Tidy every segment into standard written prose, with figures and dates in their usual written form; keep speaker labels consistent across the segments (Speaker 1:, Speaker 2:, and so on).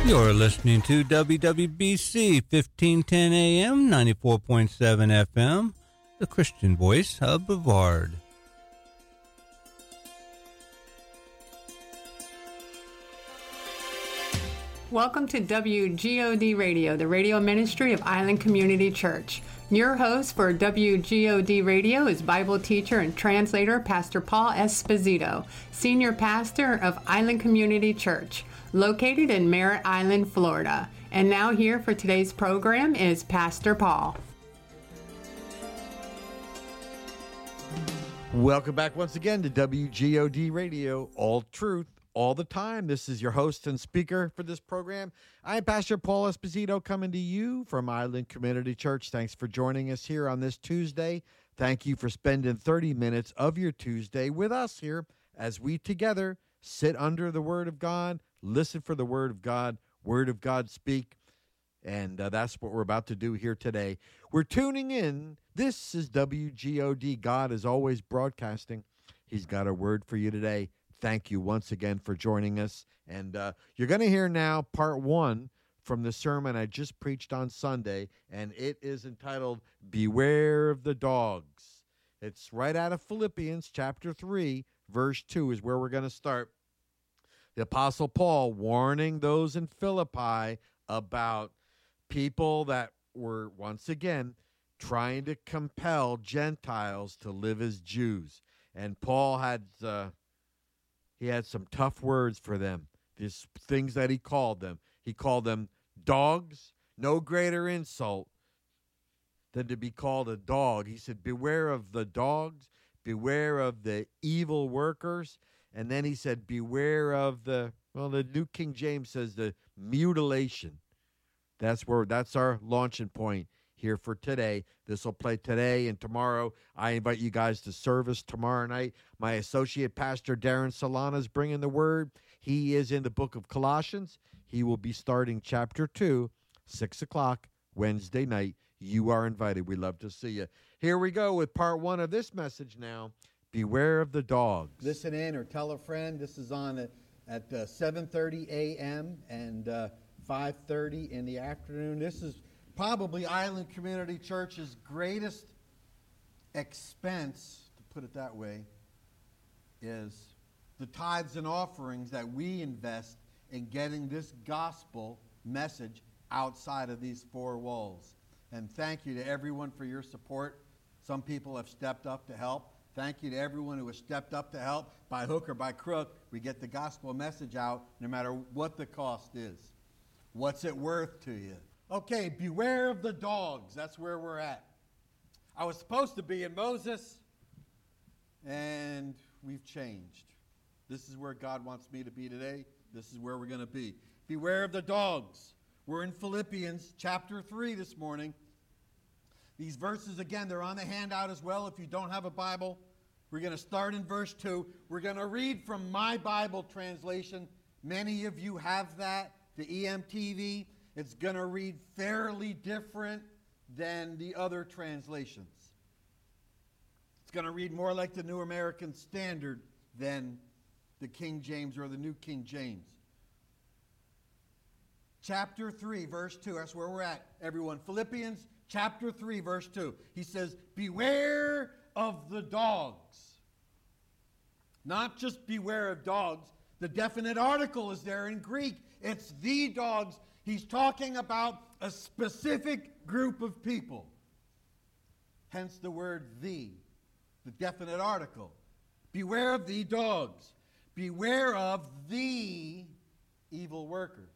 Speaker 1: You're listening to WWBC 1510 AM, 94.7 FM, the Christian voice of Brevard.
Speaker 2: Welcome to WGOD Radio, the radio ministry of Island Community Church. Your host for WGOD Radio is Bible teacher and translator Pastor Paul Esposito, senior pastor of Island Community Church, located in Merritt Island, Florida. And now here for today's program is Pastor Paul.
Speaker 3: Welcome back once again to WGOD Radio, all truth, all the time. This is your host and speaker for this program. I'm Pastor Paul Esposito, coming to you from Island Community Church. Thanks for joining us here on this Tuesday. Thank you for spending 30 minutes of your Tuesday with us here as we together sit under the Word of God, listen for the Word of God speak. And that's what we're about to do here today. We're tuning in. This is WGOD. God is always broadcasting. He's got a word for you today. Thank you once again for joining us. And you're going to hear now part one from the sermon I just preached on Sunday, and it is entitled, Beware of the Dogs. It's right out of Philippians chapter 3, verse 2 is where we're going to start. The Apostle Paul warning those in Philippi about people that were, once again, trying to compel Gentiles to live as Jews. And Paul had some tough words for them, these things that he called them. He called them dogs. No greater insult than to be called a dog. He said, beware of the dogs, beware of the evil workers. And then he said, beware of the New King James says the mutilation. That's our launching point here for today. This will play today and tomorrow. I invite you guys to service tomorrow night. My associate pastor, Darren Solana, is bringing the word. He is in the book of Colossians. He will be starting chapter 2, 6 o'clock, Wednesday night. You are invited. We'd love to see you. Here we go with part one of this message now. Beware of the dogs.
Speaker 4: Listen in or tell a friend. This is on at 7:30 a.m. and 5:30 in the afternoon. This is probably Island Community Church's greatest expense, to put it that way, is the tithes and offerings that we invest in getting this gospel message outside of these four walls. And thank you to everyone for your support. Some people have stepped up to help. Thank you to everyone who has stepped up to help. By hook or by crook, we get the gospel message out no matter what the cost is. What's it worth to you? Okay, beware of the dogs. That's where we're at. I was supposed to be in Moses, and we've changed. This is where God wants me to be today. This is where we're going to be. Beware of the dogs. We're in Philippians chapter 3 this morning. These verses, again, they're on the handout as well if you don't have a Bible. We're going to start in verse 2. We're going to read from my Bible translation. Many of you have that, the EMTV. It's going to read fairly different than the other translations. It's going to read more like the New American Standard than the King James or the New King James. Chapter 3, verse 2. That's where we're at, everyone. Philippians chapter 3, verse 2. He says, beware of the dogs. Not just beware of dogs. The definite article is there in Greek. It's the dogs. He's talking about a specific group of people. Hence the word the definite article. Beware of the dogs. Beware of the evil workers.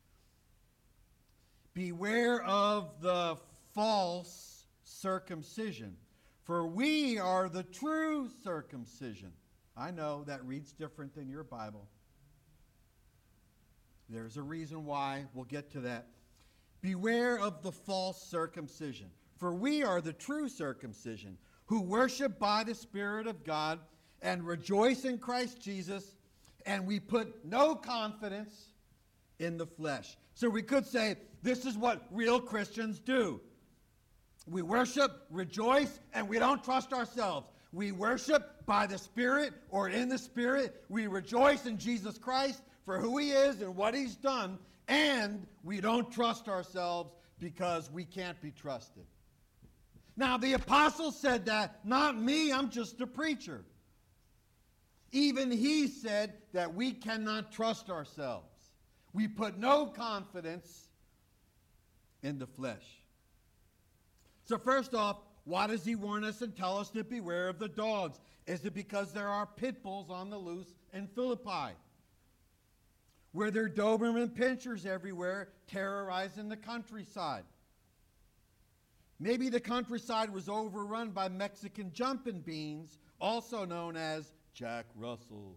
Speaker 4: Beware of the false circumcision. For we are the true circumcision. I know that reads different than your Bible. There's a reason why. We'll get to that. Beware of the false circumcision. For we are the true circumcision, who worship by the Spirit of God and rejoice in Christ Jesus, and we put no confidence in the flesh. So we could say, this is what real Christians do. We worship, rejoice, and we don't trust ourselves. We worship by the Spirit or in the Spirit. We rejoice in Jesus Christ, for who he is and what he's done, and we don't trust ourselves because we can't be trusted. Now, the apostle said that, not me, I'm just a preacher. Even he said that we cannot trust ourselves. We put no confidence in the flesh. So first off, why does he warn us and tell us to beware of the dogs? Is it because there are pit bulls on the loose in Philippi? Were there Doberman pinschers everywhere terrorizing the countryside? Maybe the countryside was overrun by Mexican jumping beans, also known as Jack Russells.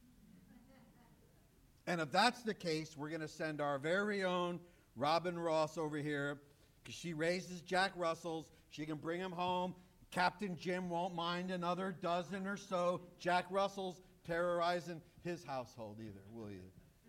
Speaker 4: And if that's the case, we're going to send our very own Robin Ross over here, because she raises Jack Russells. She can bring him home. Captain Jim won't mind another dozen or so Jack Russells terrorizing his household either, will you?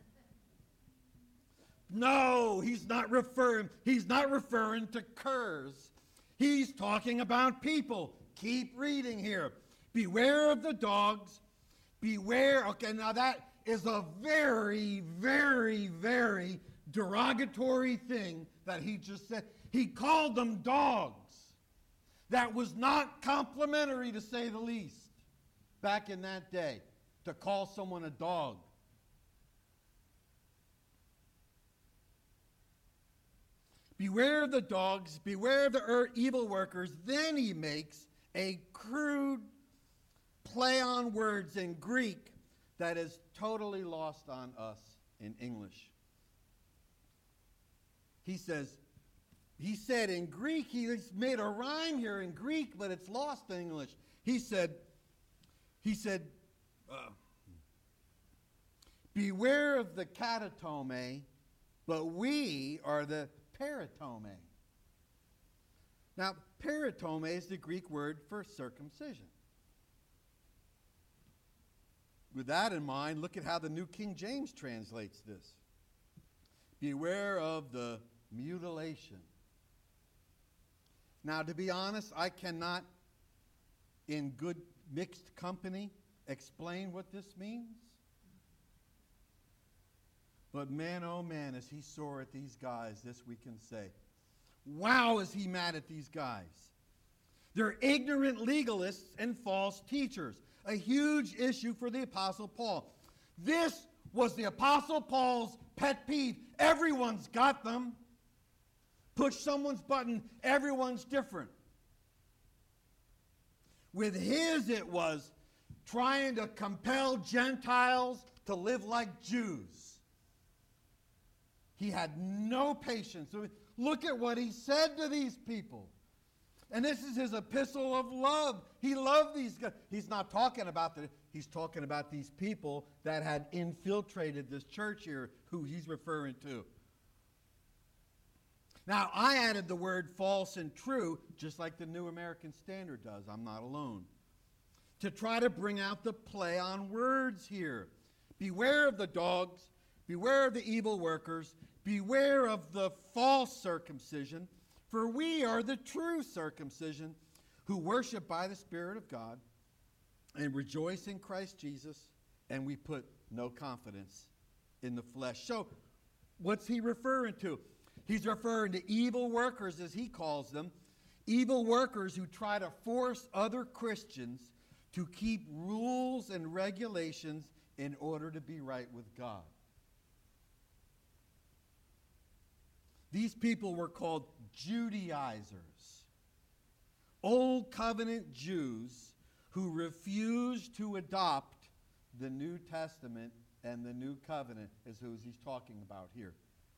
Speaker 4: No, he's not referring to curs. He's talking about people. Keep reading here. Beware of the dogs. Beware. Okay, now that is a very, very, very derogatory thing that he just said. He called them dogs. That was not complimentary, to say the least, back in that day, to call someone a dog. Beware of the dogs, beware of the evil workers. Then he makes a crude play on words in Greek that is totally lost on us in English. He said in Greek, he's made a rhyme here in Greek, but it's lost in English. He said, beware of the katatome, but we are the peritome. Now, peritome is the Greek word for circumcision. With that in mind, look at how the New King James translates this. Beware of the mutilation. Now, to be honest, I cannot, in good mixed company, explain what this means. But man, oh man, is he sore at these guys, this we can say. Wow, is he mad at these guys. They're ignorant legalists and false teachers. A huge issue for the Apostle Paul. This was the Apostle Paul's pet peeve. Everyone's got them. Push someone's button, everyone's different. With his, it was trying to compel Gentiles to live like Jews. He had no patience. Look at what he said to these people. And this is his epistle of love. He loved these guys. He's not talking about he's talking about these people that had infiltrated this church here, who he's referring to. Now, I added the word false and true, just like the New American Standard does. I'm not alone. To try to bring out the play on words here. Beware of the dogs. Beware of the evil workers. Beware of the false circumcision. For we are the true circumcision, who worship by the Spirit of God and rejoice in Christ Jesus, and we put no confidence in the flesh. So, what's he referring to? He's referring to evil workers, as he calls them, evil workers who try to force other Christians to keep rules and regulations in order to be right with God. These people were called Judaizers, Old Covenant Jews who refused to adopt the New Testament and the New Covenant, is who he's talking about here.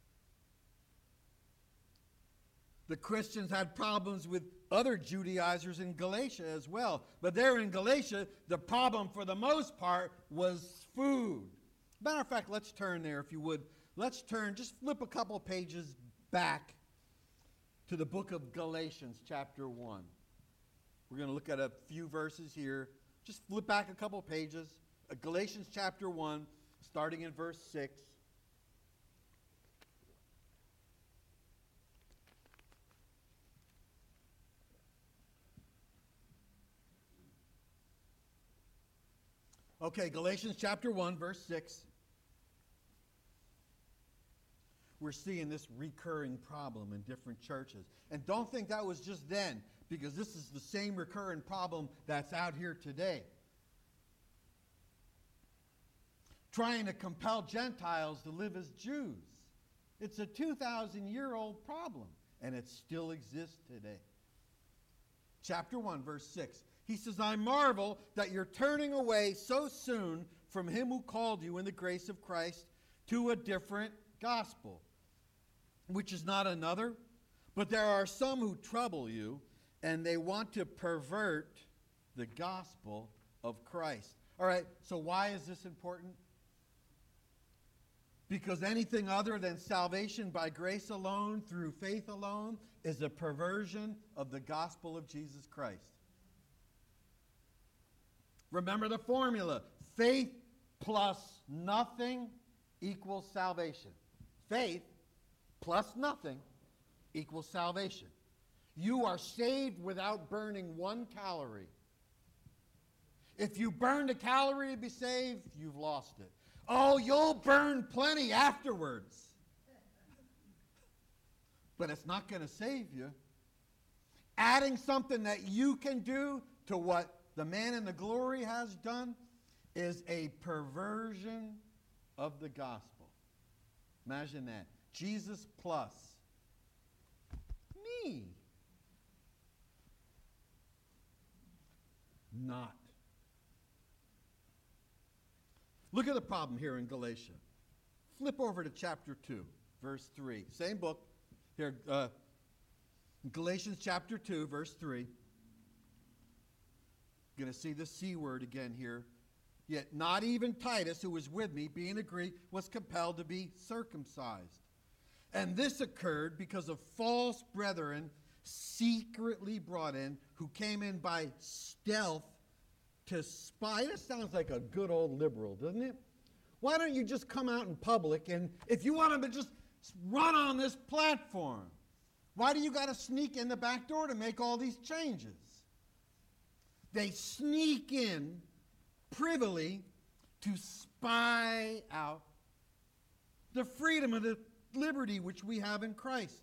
Speaker 4: The Christians had problems with other Judaizers in Galatia as well. But there in Galatia, the problem for the most part was food. Matter of fact, let's turn there if you would. Let's turn, just flip a couple pages back to the book of Galatians chapter 1. We're going to look at a few verses here. Just flip back a couple pages. Galatians chapter 1, starting in verse 6. Okay, Galatians chapter 1, verse 6. we're seeing this recurring problem in different churches. And don't think that was just then, because this is the same recurring problem that's out here today. Trying to compel Gentiles to live as Jews. It's a 2,000-year-old problem, and it still exists today. Chapter 1, verse 6. He says, I marvel that you're turning away so soon from him who called you in the grace of Christ to a different gospel, which is not another, but there are some who trouble you, and they want to pervert the gospel of Christ. All right, so why is this important? Because anything other than salvation by grace alone, through faith alone, is a perversion of the gospel of Jesus Christ. Remember the formula. Faith plus nothing equals salvation. Faith plus nothing equals salvation. You are saved without burning 1 calorie. If you burned a calorie to be saved, you've lost it. Oh, you'll burn plenty afterwards. But it's not going to save you. Adding something that you can do to what the man in the glory has done is a perversion of the gospel. Imagine that. Jesus plus me. Not. Look at the problem here in Galatia. Flip over to chapter 2, verse 3. Same book. Here, Galatians chapter 2, verse 3. You're going to see the C word again here. Yet not even Titus, who was with me, being a Greek, was compelled to be circumcised. And this occurred because of false brethren secretly brought in, who came in by stealth to spy. That sounds like a good old liberal, doesn't it? Why don't you just come out in public, and if you want them to just run on this platform, why do you got to sneak in the back door to make all these changes? They sneak in privily to spy out the freedom of the liberty which we have in Christ.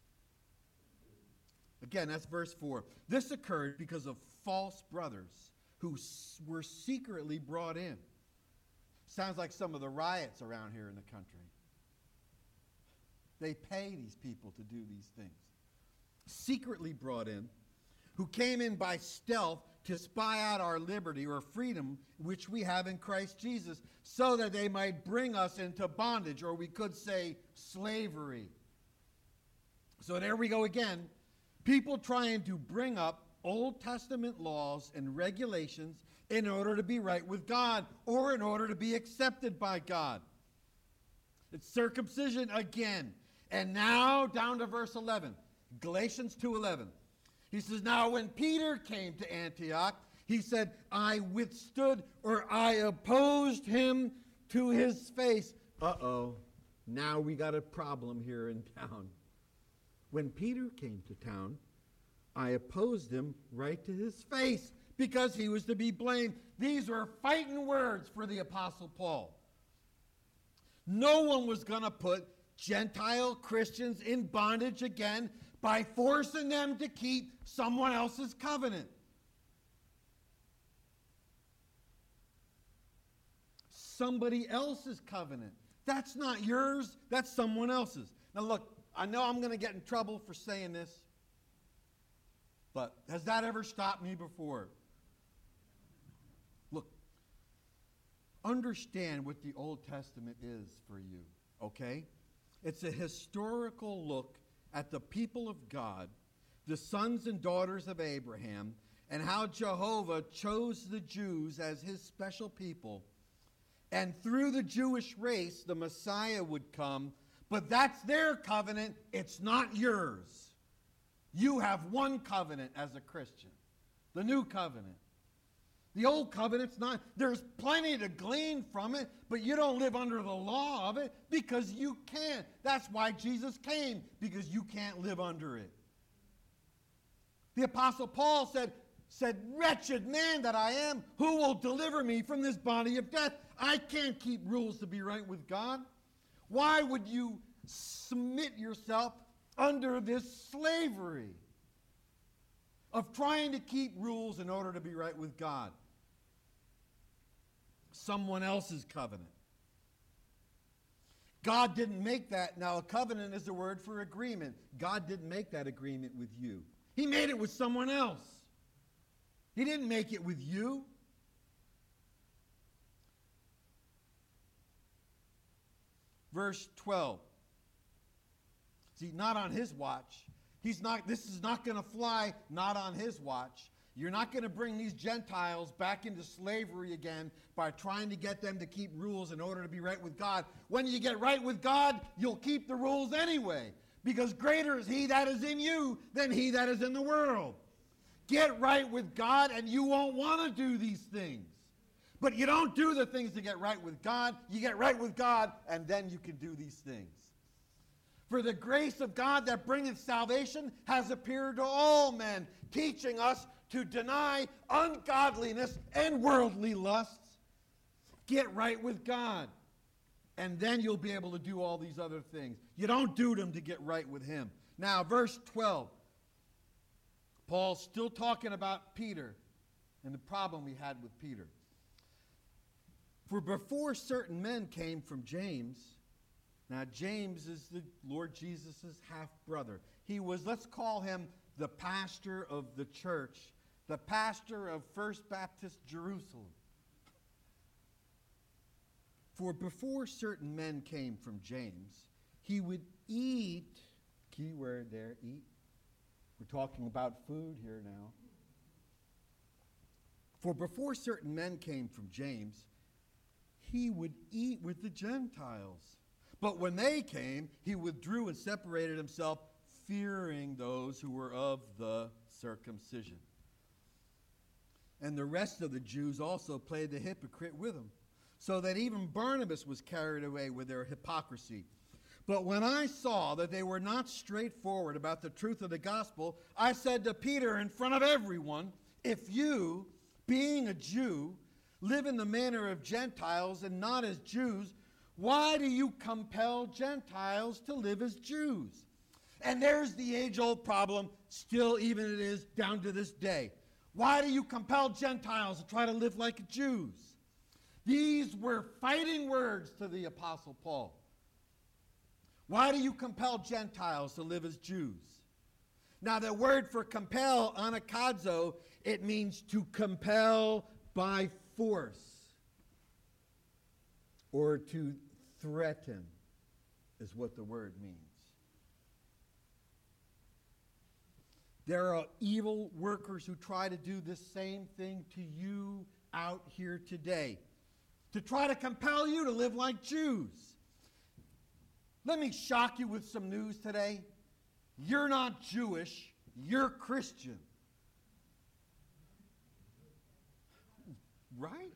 Speaker 4: Again, that's verse 4. This occurred because of false brothers who were secretly brought in. Sounds like some of the riots around here in the country. They pay these people to do these things. Secretly brought in, who came in by stealth to spy out our liberty or freedom which we have in Christ Jesus, so that they might bring us into bondage, or we could say slavery. So there we go again. People trying to bring up Old Testament laws and regulations in order to be right with God, or in order to be accepted by God. It's circumcision again. And now down to verse 11. Galatians 2:11. He says, now when Peter came to Antioch, he said, I withstood, or I opposed him to his face. Uh-oh. Now we got a problem here in town. When Peter came to town, I opposed him right to his face, because he was to be blamed. These were fighting words for the Apostle Paul. No one was going to put Gentile Christians in bondage again by forcing them to keep someone else's covenant. Somebody else's covenant. That's not yours, that's someone else's. Now look, I know I'm going to get in trouble for saying this, but has that ever stopped me before? Look, understand what the Old Testament is for you, okay? It's a historical look at the people of God, the sons and daughters of Abraham, and how Jehovah chose the Jews as his special people. And through the Jewish race, the Messiah would come, but that's their covenant, it's not yours. You have one covenant as a Christian, the new covenant. The old covenant's not, there's plenty to glean from it, but you don't live under the law of it because you can't. That's why Jesus came, because you can't live under it. The Apostle Paul said, wretched man that I am, who will deliver me from this body of death? I can't keep rules to be right with God. Why would you submit yourself under this slavery of trying to keep rules in order to be right with God. Someone else's covenant. God didn't make that. Now, a covenant is a word for agreement. God didn't make that agreement with you. He made it with someone else. He didn't make it with you. Verse 12. See, not on his watch. This is not going to fly, not on his watch. You're not going to bring these Gentiles back into slavery again by trying to get them to keep rules in order to be right with God. When you get right with God, you'll keep the rules anyway, because greater is he that is in you than he that is in the world. Get right with God and you won't want to do these things. But you don't do the things to get right with God. You get right with God and then you can do these things. For the grace of God that bringeth salvation has appeared to all men, teaching us to deny ungodliness and worldly lusts. Get right with God, and then you'll be able to do all these other things. You don't do them to get right with him. Now, verse 12. Paul's still talking about Peter and the problem we had with Peter. For before certain men came from James. Now, James is the Lord Jesus' half-brother. He was, let's call him the pastor of the church, the pastor of First Baptist Jerusalem. For before certain men came from James, he would eat, key word there, eat. We're talking about food here now. For before certain men came from James, he would eat with the Gentiles. But when they came, he withdrew and separated himself, fearing those who were of the circumcision. And the rest of the Jews also played the hypocrite with him, so that even Barnabas was carried away with their hypocrisy. But when I saw that they were not straightforward about the truth of the gospel, I said to Peter in front of everyone, if you, being a Jew, live in the manner of Gentiles and not as Jews, why do you compel Gentiles to live as Jews? And there's the age-old problem, still even it is down to this day. Why do you compel Gentiles to try to live like Jews? These were fighting words to the Apostle Paul. Why do you compel Gentiles to live as Jews? Now, the word for compel, anakadzo, it means to compel by force or to threaten is what the word means. There are evil workers who try to do the same thing to you out here today, to try to compel you to live like Jews. Let me shock you with some news today. You're not Jewish, you're Christian. Right?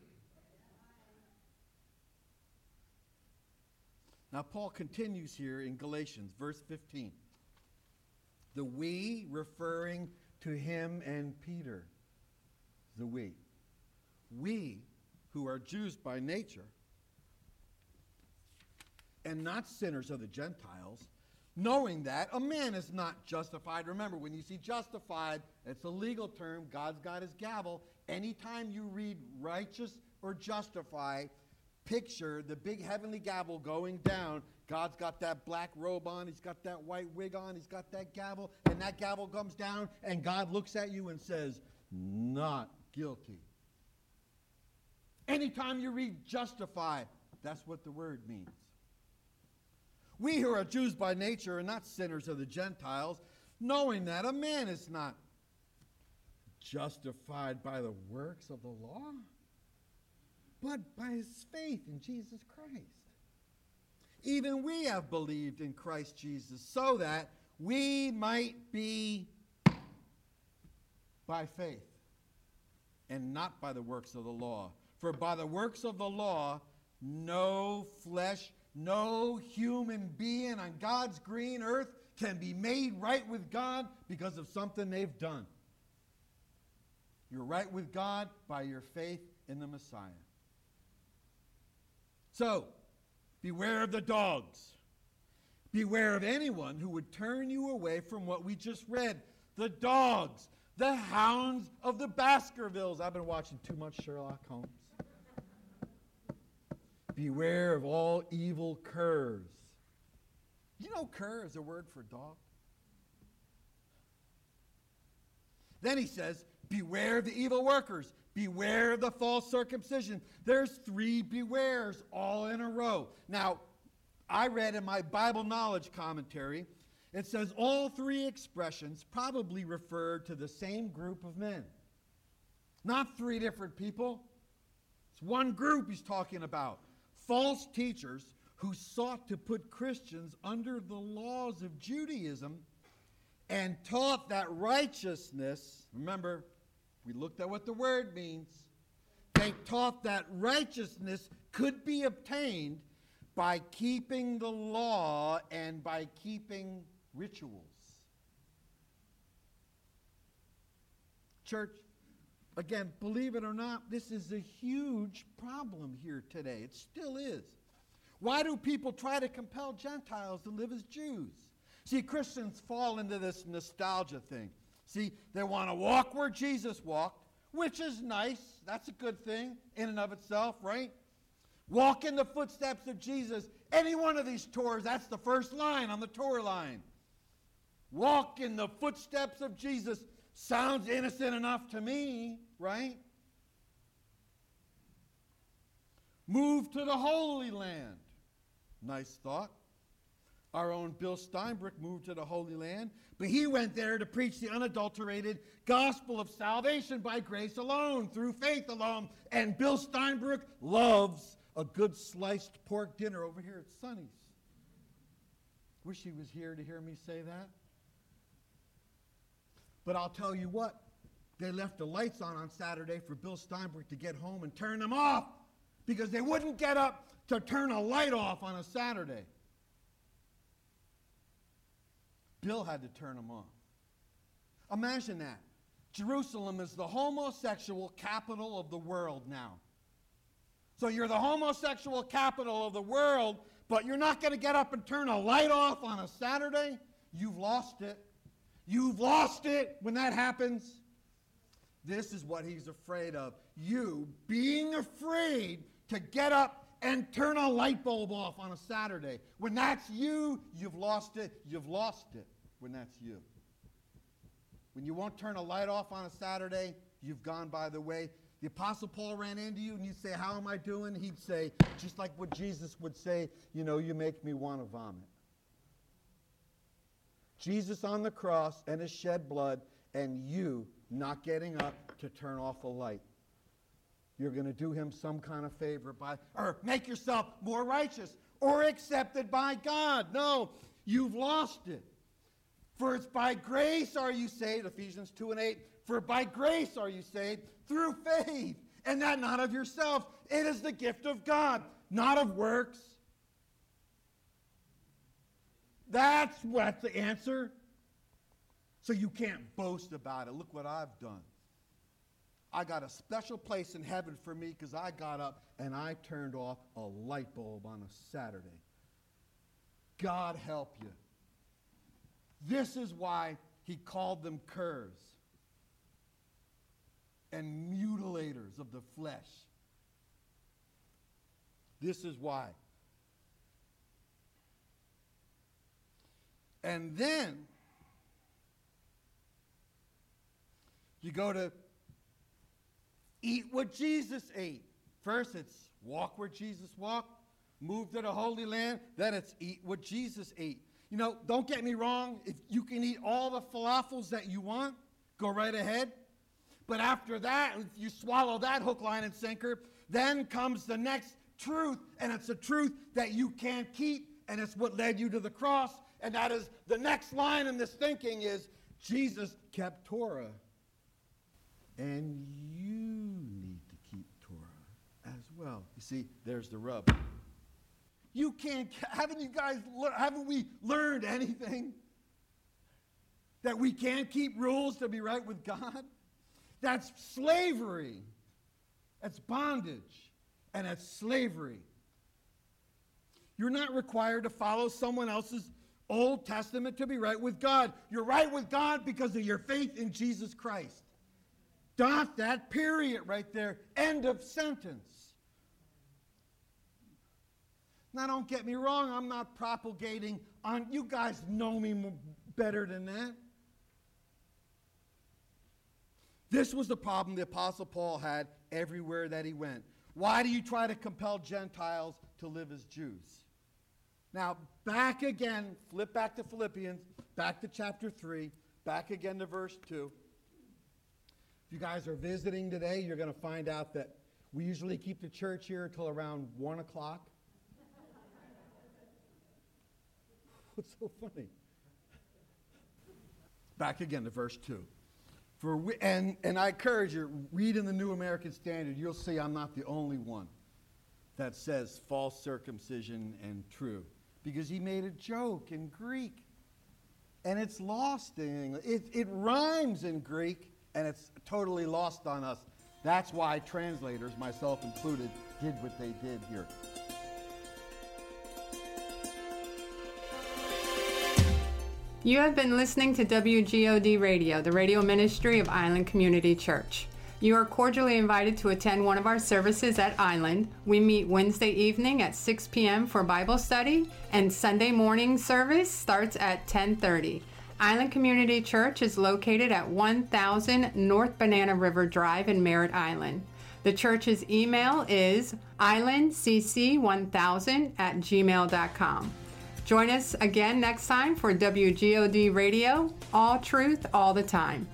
Speaker 4: Now, Paul continues here in Galatians, verse 15. The we referring to him and Peter. The we. We, who are Jews by nature, and not sinners of the Gentiles, knowing that a man is not justified. Remember, when you see justified, it's a legal term. God's got his gavel. Anytime you read righteous or justify, picture the big heavenly gavel going down. God's got that black robe on. He's got that white wig on. He's got that gavel. And that gavel comes down, and God looks at you and says, not guilty. Anytime you read justify, that's what the word means. We who are Jews by nature are not sinners of the Gentiles, knowing that a man is not justified by the works of the law, but by his faith in Jesus Christ. Even we have believed in Christ Jesus so that we might be by faith and not by the works of the law. For by the works of the law, no flesh, no human being on God's green earth can be made right with God because of something they've done. You're right with God by your faith in the Messiah. So, beware of the dogs. Beware of anyone who would turn you away from what we just read. The dogs, the hounds of the Baskervilles. I've been watching too much Sherlock Holmes. Beware of all evil curs. You know cur is a word for dog? Then he says, beware of the evil workers. Beware of the false circumcision. There's 3 bewares all in a row. Now, I read in my Bible knowledge commentary, it says all 3 expressions probably refer to the same group of men. Not 3 different people. It's one group he's talking about. False teachers who sought to put Christians under the laws of Judaism and taught that righteousness, remember, we looked at what the word means. They taught that righteousness could be obtained by keeping the law and by keeping rituals. Church, again, believe it or not, this is a huge problem here today. It still is. Why do people try to compel Gentiles to live as Jews? See, Christians fall into this nostalgia thing. See, they want to walk where Jesus walked, which is nice. That's a good thing in and of itself, right? Walk in the footsteps of Jesus. Any one of these tours, that's the first line on the tour line. Walk in the footsteps of Jesus. Sounds innocent enough to me, right? Move to the Holy Land. Nice thought. Our own Bill Steinbrook moved to the Holy Land, but he went there to preach the unadulterated gospel of salvation by grace alone, through faith alone. And Bill Steinbrook loves a good sliced pork dinner over here at Sonny's. Wish he was here to hear me say that. But I'll tell you what, they left the lights on Saturday for Bill Steinbrook to get home and turn them off because they wouldn't get up to turn a light off on a Saturday. Bill had to turn them off. Imagine that. Jerusalem is the homosexual capital of the world now. So you're the homosexual capital of the world, but you're not going to get up and turn a light off on a Saturday? You've lost it. You've lost it when that happens. This is what he's afraid of. You being afraid to get up and turn a light bulb off on a Saturday. When that's you, you've lost it. You've lost it when that's you. When you won't turn a light off on a Saturday, you've gone by the way. The Apostle Paul ran into you and you'd say, how am I doing? He'd say, just like what Jesus would say, you know, you make me want to vomit. Jesus on the cross and his shed blood and you not getting up to turn off a light. You're going to do him some kind of favor by, or make yourself more righteous or accepted by God. No, you've lost it. For it's by grace are you saved, Ephesians 2:8. For by grace are you saved through faith, and that not of yourself. It is the gift of God, not of works. That's what the answer. So you can't boast about it. Look what I've done. I got a special place in heaven for me because I got up and I turned off a light bulb on a Saturday. God help you. This is why he called them curs and mutilators of the flesh. This is why. And then you go to eat what Jesus ate. First, it's walk where Jesus walked, move to the Holy Land. Then it's eat what Jesus ate. You know, don't get me wrong. If you can eat all the falafels that you want, go right ahead. But after that, if you swallow that hook, line, and sinker, then comes the next truth. And it's a truth that you can't keep. And it's what led you to the cross. And that is the next line in this thinking is Jesus kept Torah. And you need to keep Torah as well. You see, there's the rub. You can't, haven't we learned anything? That we can't keep rules to be right with God? That's slavery. That's bondage. And that's slavery. You're not required to follow someone else's Old Testament to be right with God. You're right with God because of your faith in Jesus Christ. Dot that, period right there. End of sentence. Now, don't get me wrong. I'm not propagating on, you guys know me better than that. This was the problem the Apostle Paul had everywhere that he went. Why do you try to compel Gentiles to live as Jews? Now, back again, flip back to Philippians, back to chapter 3, back again to verse 2. If you guys are visiting today, you're going to find out that we usually keep the church here until around 1 o'clock. What's so funny? Back again to verse 2. And I encourage you, read in the New American Standard. You'll see I'm not the only one that says false circumcision and true. Because he made a joke in Greek. And it's lost in English. It rhymes in Greek, and it's totally lost on us. That's why translators, myself included, did what they did here.
Speaker 2: You have been listening to WGOD Radio, the radio ministry of Island Community Church. You are cordially invited to attend one of our services at Island. We meet Wednesday evening at 6 p.m. for Bible study, and Sunday morning service starts at 10:30. Island Community Church is located at 1000 North Banana River Drive in Merritt Island. The church's email is islandcc1000@gmail.com. Join us again next time for WGOD Radio, all truth, all the time.